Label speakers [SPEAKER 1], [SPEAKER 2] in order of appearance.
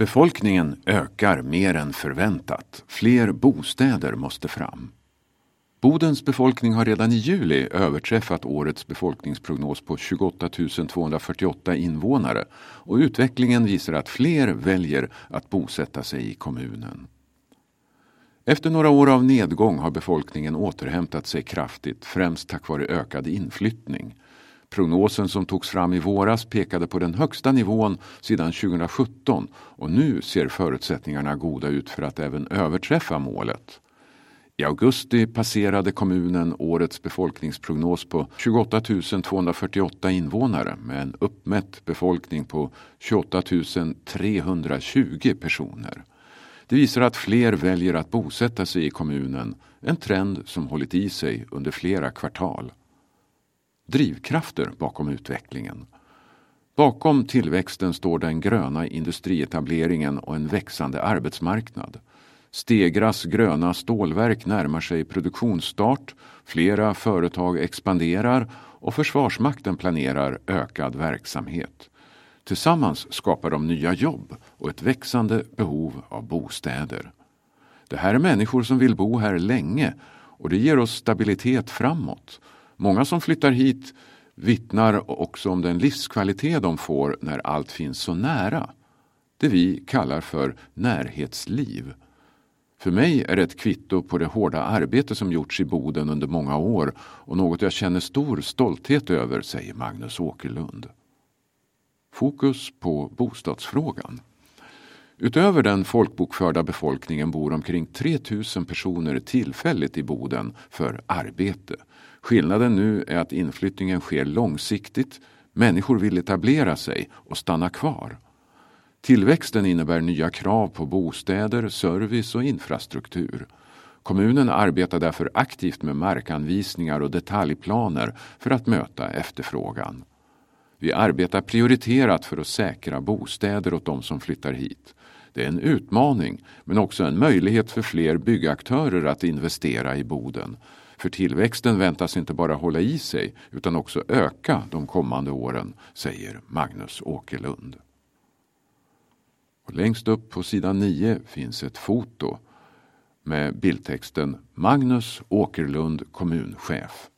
[SPEAKER 1] Befolkningen ökar mer än förväntat. Fler bostäder måste fram. Bodens befolkning har redan i juli överträffat årets befolkningsprognos på 28 248 invånare och utvecklingen visar att fler väljer att bosätta sig i kommunen. Efter några år av nedgång har befolkningen återhämtat sig kraftigt, främst tack vare ökad inflyttning. Prognosen som togs fram i våras pekade på den högsta nivån sedan 2017 och nu ser förutsättningarna goda ut för att även överträffa målet. I augusti passerade kommunen årets befolkningsprognos på 28 248 invånare med en uppmätt befolkning på 28 320 personer. Det visar att fler väljer att bosätta sig i kommunen, en trend som hållit i sig under flera kvartal. Drivkrafter bakom utvecklingen. Bakom tillväxten står den gröna industrietableringen och en växande arbetsmarknad. Stegras gröna stålverk närmar sig produktionsstart, flera företag expanderar och Försvarsmakten planerar ökad verksamhet. Tillsammans skapar de nya jobb och ett växande behov av bostäder. Det här är människor som vill bo här länge och det ger oss stabilitet framåt. Många som flyttar hit vittnar också om den livskvalitet de får när allt finns så nära. Det vi kallar för närhetsliv. För mig är det ett kvitto på det hårda arbete som gjorts i Boden under många år och något jag känner stor stolthet över, säger Magnus Åkerlund. Fokus på bostadsfrågan. Utöver den folkbokförda befolkningen bor omkring 3 000 personer tillfälligt i Boden för arbete. Skillnaden nu är att inflyttningen sker långsiktigt, människor vill etablera sig och stanna kvar. Tillväxten innebär nya krav på bostäder, service och infrastruktur. Kommunen arbetar därför aktivt med markanvisningar och detaljplaner för att möta efterfrågan. Vi arbetar prioriterat för att säkra bostäder åt de som flyttar hit. Det är en utmaning men också en möjlighet för fler byggaktörer att investera i Boden. För tillväxten väntas inte bara hålla i sig utan också öka de kommande åren, säger Magnus Åkerlund. Och längst upp på sidan 9 finns ett foto med bildtexten Magnus Åkerlund kommunchef.